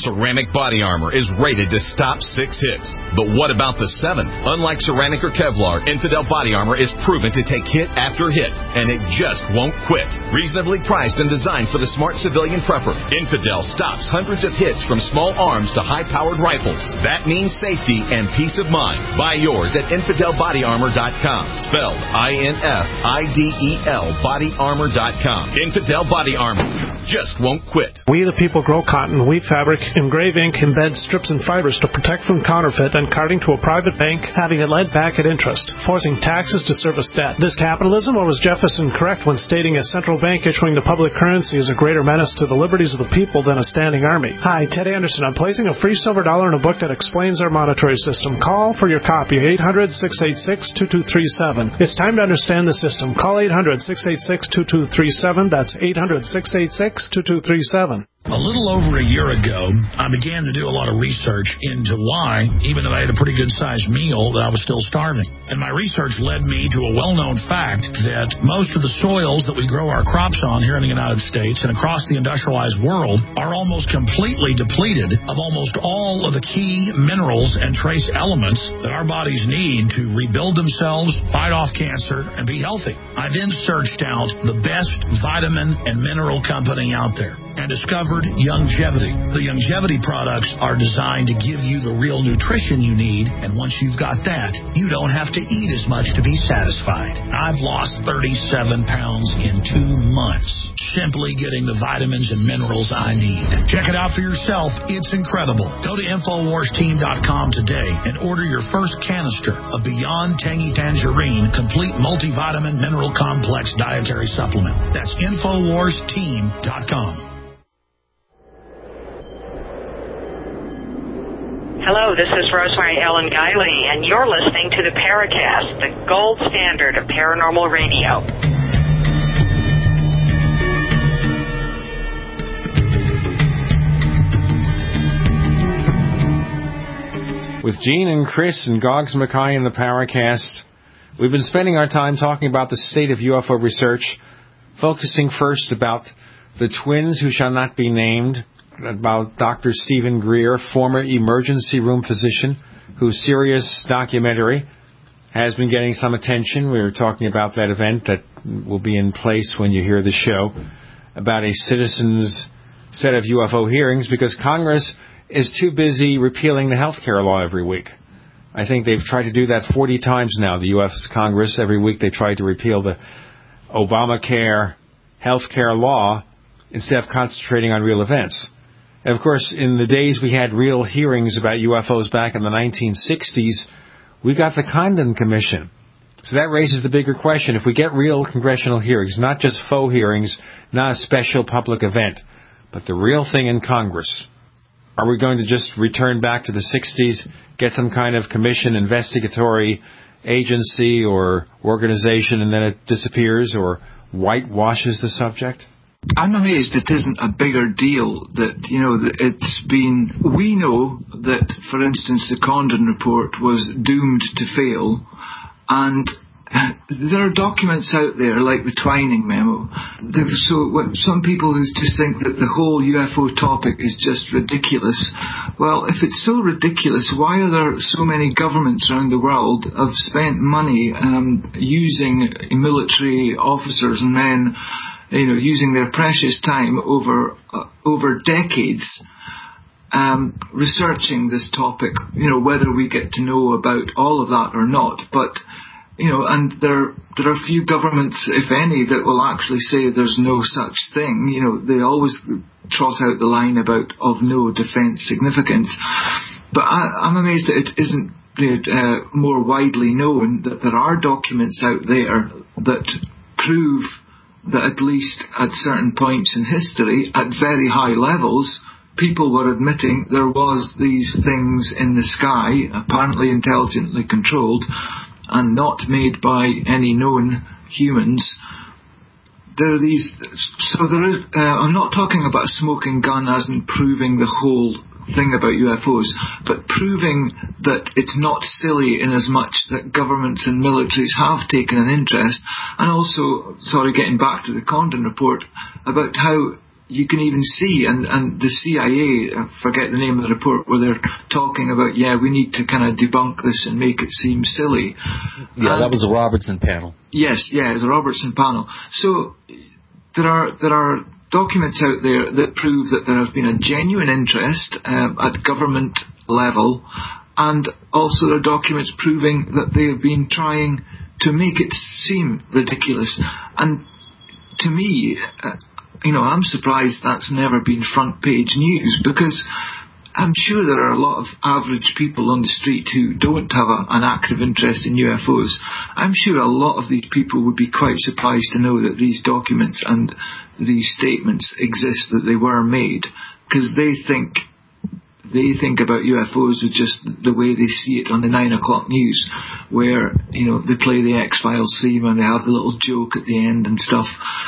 ceramic body armor is rated to stop six hits. But what about the seventh? Unlike ceramic or Kevlar, Infidel body armor is proven to take hit after hit, and it just won't quit. Reasonably priced and designed for the smart civilian prepper, Infidel stops hundreds of hits from small arms to high-powered rifles. That means safety and peace of mind. Buy yours at infidel body armor dot com, spelled I N F I D E L body armor dot com. Infidel body armor just won't quit. We the people grow cotton, weave fabric, engrave ink, embed strips and fibers to protect from counterfeit and carting to a private bank, having it lent back at interest, forcing taxes to service debt. This capitalism, or was Jefferson correct when stating a central bank issuing the public currency is a greater menace to the liberties of the people than a standing army? Hi, Ted Anderson. I'm placing a free silver dollar in a book that explains our monetary system. Call for your copy, eight hundred, six eight six, two two three seven. It's time to understand the system. Call eight hundred, six eight six, two two three seven. That's eight hundred, six eight six, two two three seven. A little over a year ago, I began to do a lot of research into why, even though I had a pretty good-sized meal, that I was still starving. And my research led me to a well-known fact that most of the soils that we grow our crops on here in the United States and across the industrialized world are almost completely depleted of almost all of the key minerals and trace elements that our bodies need to rebuild themselves, fight off cancer, and be healthy. I then searched out the best vitamin and mineral company out there and discovered Youngevity. The Youngevity products are designed to give you the real nutrition you need, and once you've got that, you don't have to eat as much to be satisfied. I've lost thirty-seven pounds in two months, simply getting the vitamins and minerals I need. Check it out for yourself. It's incredible. Go to infowars team dot com today and order your first canister of Beyond Tangy Tangerine Complete Multivitamin Mineral Complex Dietary Supplement. That's infowars team dot com. Hello, this is Rosemary Ellen Guiley, and you're listening to the Paracast, the gold standard of paranormal radio. With Gene and Chris and Gogs Mackay in the Paracast, we've been spending our time talking about the state of U F O research, focusing first about the twins who shall not be named, about Doctor Stephen Greer, former emergency room physician, whose Sirius documentary has been getting some attention. We were talking about that event that will be in place when you hear the show, about a citizens' set of U F O hearings, because Congress is too busy repealing the health care law every week. I think they've tried to do that forty times now, the U S Congress. Every week they try to repeal the Obamacare health care law instead of concentrating on real events. And of course, in the days we had real hearings about U F Os back in the nineteen sixties, we got the Condon Commission. So that raises the bigger question. If we get real congressional hearings, not just faux hearings, not a special public event, but the real thing in Congress, are we going to just return back to the sixties, get some kind of commission, investigatory agency or organization, and then it disappears or whitewashes the subject? I'm amazed it isn't a bigger deal that, you know, that it's been... We know that, for instance, the Condon report was doomed to fail, and there are documents out there, like the Twining memo. So what, some people who just think that the whole U F O topic is just ridiculous. Well, if it's so ridiculous, why are there so many governments around the world have spent money um, using military officers and men, you know, using their precious time over uh, over decades um, researching this topic, you know, whether we get to know about all of that or not. But, you know, and there there are few governments, if any, that will actually say there's no such thing. You know, they always trot out the line about of no defence significance. But I, I'm amazed that it isn't uh, more widely known that there are documents out there that prove that at least at certain points in history, at very high levels, people were admitting there was these things in the sky, apparently intelligently controlled, and not made by any known humans. There are these... So there is... Uh, I'm not talking about a smoking gun as in proving the whole thing about U F Os, but proving that it's not silly in as much that governments and militaries have taken an interest, and also, sorry, getting back to the Condon report, about how you can even see, and, and the C I A, I forget the name of the report, where they're talking about, yeah, we need to kind of debunk this and make it seem silly. Yeah, and that was the Robertson panel. Yes, yeah, the Robertson panel. So there are there are documents out there that prove that there has been a genuine interest um, at government level, and also there are documents proving that they have been trying to make it seem ridiculous. And to me, uh, you know, I'm surprised that's never been front page news, because I'm sure there are a lot of average people on the street who don't have a, an active interest in U F Os. I'm sure a lot of these people would be quite surprised to know that these documents and these statements exist, that they were made, because they think they think about U F Os as just the way they see it on the nine o'clock news, where, you know, they play the X-Files theme and they have the little joke at the end and stuff.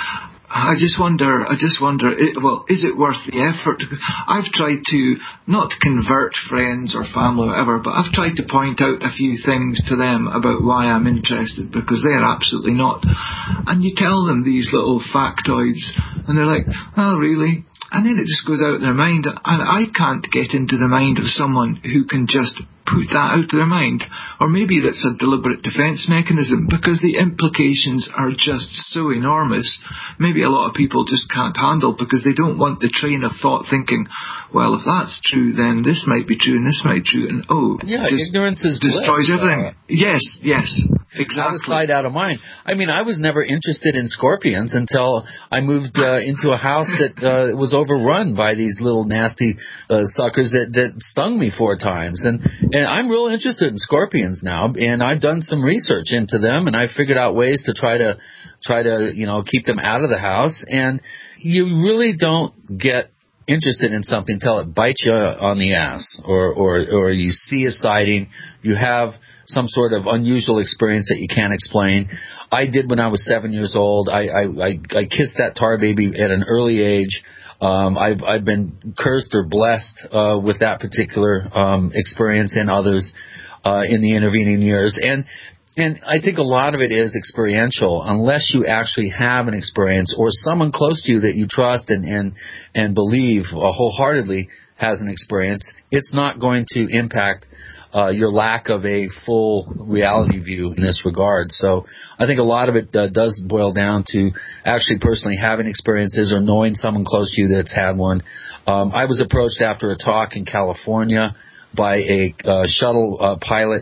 I just wonder, I just wonder, it, well, is it worth the effort? I've tried to, not to convert friends or family or whatever, but I've tried to point out a few things to them about why I'm interested, because they're absolutely not. And you tell them these little factoids, and they're like, oh, really? And then it just goes out of their mind. And I can't get into the mind of someone who can just put that out of their mind. Or maybe that's a deliberate defence mechanism, because the implications are just so enormous. Maybe a lot of people just can't handle, because they don't want the train of thought thinking, well, if that's true, then this might be true and this might be true. And, oh, yeah, just ignorance is destroys bliss. everything. Uh, yes, yes, exactly. Out of sight, out of mind. I mean, I was never interested in scorpions until I moved uh, into a house that uh, was overrun by these little nasty uh, suckers that, that stung me four times. And And I'm real interested in scorpions now, and I've done some research into them, and I figured out ways to try to try to you know keep them out of the house. And you really don't get interested in something until it bites you on the ass, or or or you see a sighting, you have some sort of unusual experience that you can't explain. I did when I was seven years old. I I, I, I kissed that tar baby at an early age. Um, I've, I've been cursed or blessed uh, with that particular um, experience and others uh, in the intervening years. And and I think a lot of it is experiential. Unless you actually have an experience, or someone close to you that you trust and, and, and believe uh, wholeheartedly has an experience, it's not going to impact Uh, your lack of a full reality view in this regard. So I think a lot of it uh, does boil down to actually personally having experiences or knowing someone close to you that's had one. Um, I was approached after a talk in California by a uh, shuttle uh, pilot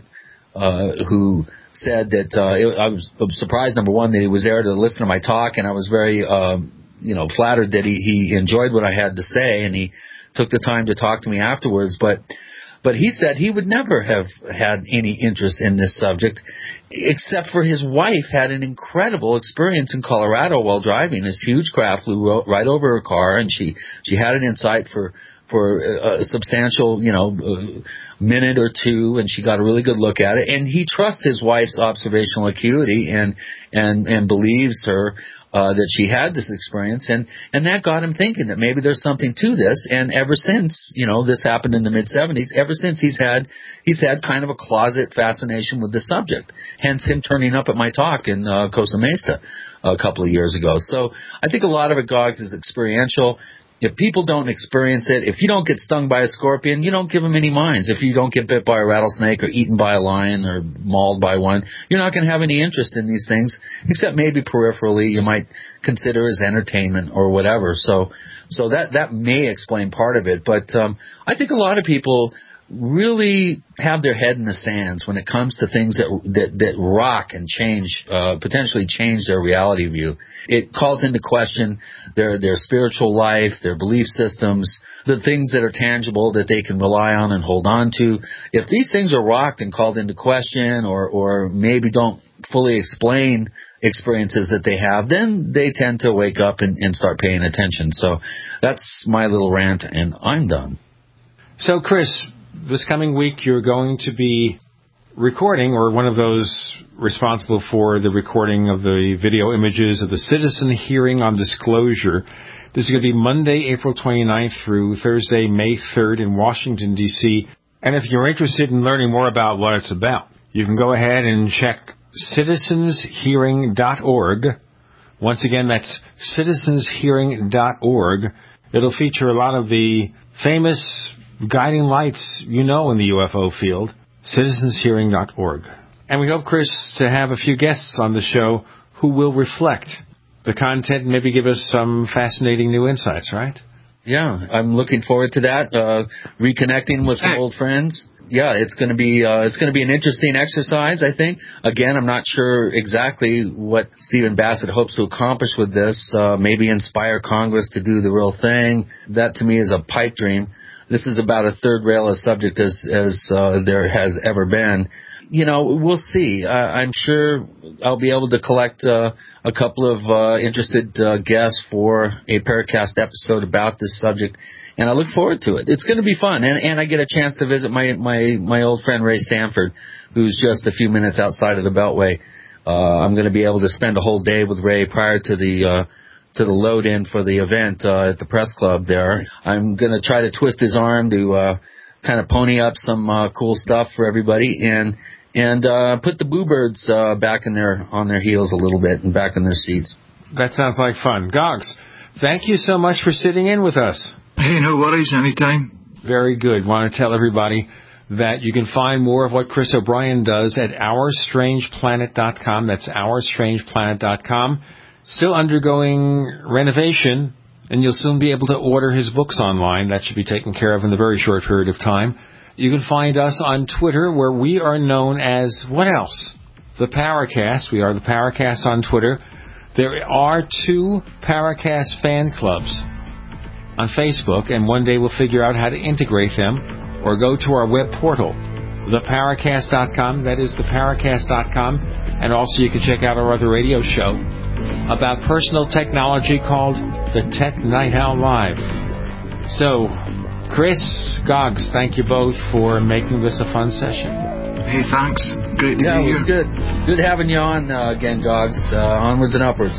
uh, who said that uh, it, I was surprised, number one, that he was there to listen to my talk, and I was very uh, you know, flattered that he, he enjoyed what I had to say, and he took the time to talk to me afterwards. But But he said he would never have had any interest in this subject, except for his wife had an incredible experience in Colorado while driving. This huge craft flew right over her car, and she, she had it in sight for, for a substantial, you know, uh, minute or two, and she got a really good look at it. And he trusts his wife's observational acuity and, and, and believes her Uh, that she had this experience, and, and that got him thinking that maybe there's something to this. And ever since, you know, this happened in the mid seventies, ever since he's had he's had kind of a closet fascination with the subject. Hence him turning up at my talk in uh, Costa Mesa a couple of years ago. So I think a lot of it, Gogs, is experiential. If people don't experience it, if you don't get stung by a scorpion, you don't give them any minds. If you don't get bit by a rattlesnake or eaten by a lion or mauled by one, you're not going to have any interest in these things, except maybe peripherally you might consider as entertainment or whatever. So so that, that may explain part of it. But um, I think a lot of people really have their head in the sands when it comes to things that that, that rock and change, uh, potentially change their reality view. It calls into question their their spiritual life, their belief systems, the things that are tangible that they can rely on and hold on to. If these things are rocked and called into question, or or maybe don't fully explain experiences that they have, then they tend to wake up and, and start paying attention. So that's my little rant, and I'm done. So, Chris, this coming week you're going to be recording, or one of those responsible for the recording of the video images of the citizen hearing on disclosure. This is going to be Monday, April twenty-ninth through Thursday, May third in Washington, D C And if you're interested in learning more about what it's about, you can go ahead and check citizens hearing dot org Once again, that's citizens hearing dot org. It'll feature a lot of the famous guiding lights you know in the U F O field, citizens hearing dot org. And we hope, Chris, to have a few guests on the show who will reflect the content and maybe give us some fascinating new insights, right? Yeah, I'm looking forward to that, uh, reconnecting with some old friends. Yeah, it's going to be uh, it's going to be an interesting exercise, I think. Again, I'm not sure exactly what Stephen Bassett hopes to accomplish with this. Uh, maybe inspire Congress to do the real thing. That, to me, is a pipe dream. This is about a third rail of subject as, as uh, there has ever been. You know, we'll see. Uh, I'm sure I'll be able to collect uh, a couple of uh, interested uh, guests for a Paracast episode about this subject. And I look forward to it. It's going to be fun. And, and I get a chance to visit my, my, my old friend Ray Stanford, who's just a few minutes outside of the Beltway. Uh, I'm going to be able to spend a whole day with Ray prior to the uh, to the load-in for the event uh, at the press club there. I'm going to try to twist his arm to uh, kind of pony up some uh, cool stuff for everybody and and uh, put the Boo Birds uh, back in their on their heels a little bit and back in their seats. That sounds like fun. Gogs, thank you so much for sitting in with us. Hey, no worries, anytime. Very good. Want to tell everybody that you can find more of what Chris O'Brien does at our strange planet dot com. That's our strange planet dot com. Still undergoing renovation, and you'll soon be able to order his books online. That should be taken care of in a very short period of time. You can find us on Twitter, where we are known as, what else? The Paracast. We are the Paracast on Twitter. There are two Paracast fan clubs on Facebook, and one day we'll figure out how to integrate them, or go to our web portal, the paracast dot com. That is the paracast dot com. And also you can check out our other radio show about personal technology called the Tech Night Owl Live. So, Chris, Gogs, thank you both for making this a fun session. Hey, thanks. Great to yeah, be here. Yeah, it was good. Good having you on uh, again, Gogs. Uh, onwards and upwards.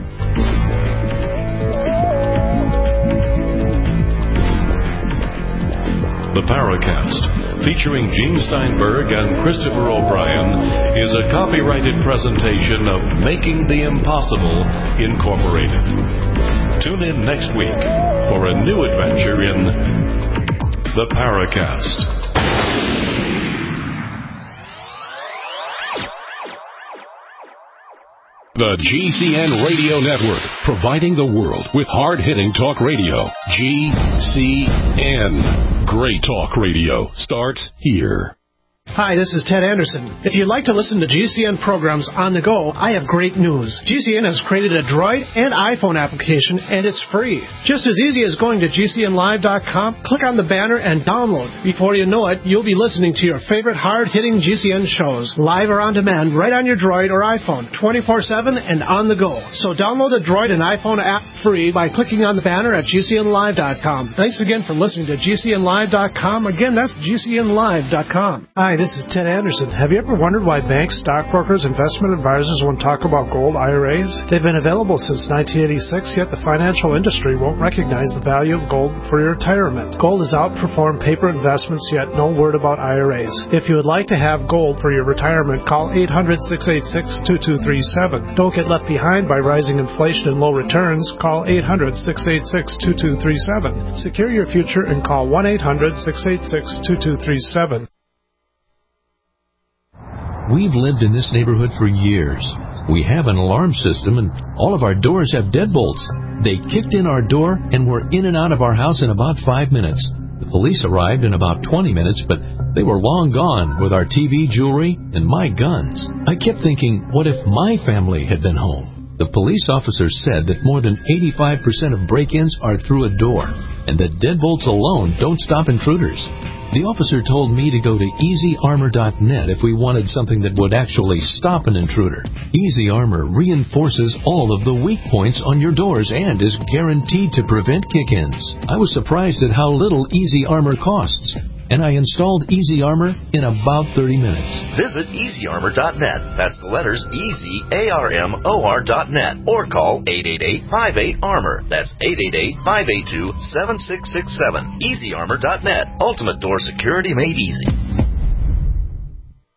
The Paracast, featuring Gene Steinberg and Christopher O'Brien, is a copyrighted presentation of Making the Impossible, Incorporated. Tune in next week for a new adventure in The Paracast. The G C N Radio Network, providing the world with hard-hitting talk radio. G C N. Great talk radio starts here. Hi, this is Ted Anderson. If you'd like to listen to G C N programs on the go, I have great news. G C N has created a Droid and iPhone application, and it's free. Just as easy as going to G C N live dot com, click on the banner, and download. Before you know it, you'll be listening to your favorite hard-hitting G C N shows, live or on demand, right on your Droid or iPhone, twenty-four seven and on the go. So download the Droid and iPhone app free by clicking on the banner at G C N live dot com. Thanks again for listening to G C N live dot com. Again, that's G C N live dot com. Hi, this is Ted Anderson. Have you ever wondered why banks, stockbrokers, investment advisors won't talk about gold I R As? They've been available since nineteen eighty-six, yet the financial industry won't recognize the value of gold for your retirement. Gold has outperformed paper investments, yet no word about I R As. If you would like to have gold for your retirement, call eight hundred, six eight six, two two three seven. Don't get left behind by rising inflation and low returns. Call eight hundred, six eight six, two two three seven. Secure your future and call one eight hundred, six eight six, two two three seven. We've lived in this neighborhood for years. We have an alarm system, and all of our doors have deadbolts. They kicked in our door, and were in and out of our house in about five minutes. The police arrived in about twenty minutes, but they were long gone with our T V, jewelry, and my guns. I kept thinking, what if my family had been home? The police officer said that more than eighty-five percent of break-ins are through a door, and that deadbolts alone don't stop intruders. The officer told me to go to easy armor dot net if we wanted something that would actually stop an intruder. Easy Armor reinforces all of the weak points on your doors and is guaranteed to prevent kick-ins. I was surprised at how little Easy Armor costs, and I installed Easy Armor in about thirty minutes. Visit easy armor dot net. That's the letters Easy, A R M O R dot net. Or call eight eight eight, five eight, armor. That's eight eight eight, five eight two, seven six six seven. easy armor dot net. Ultimate door security made easy.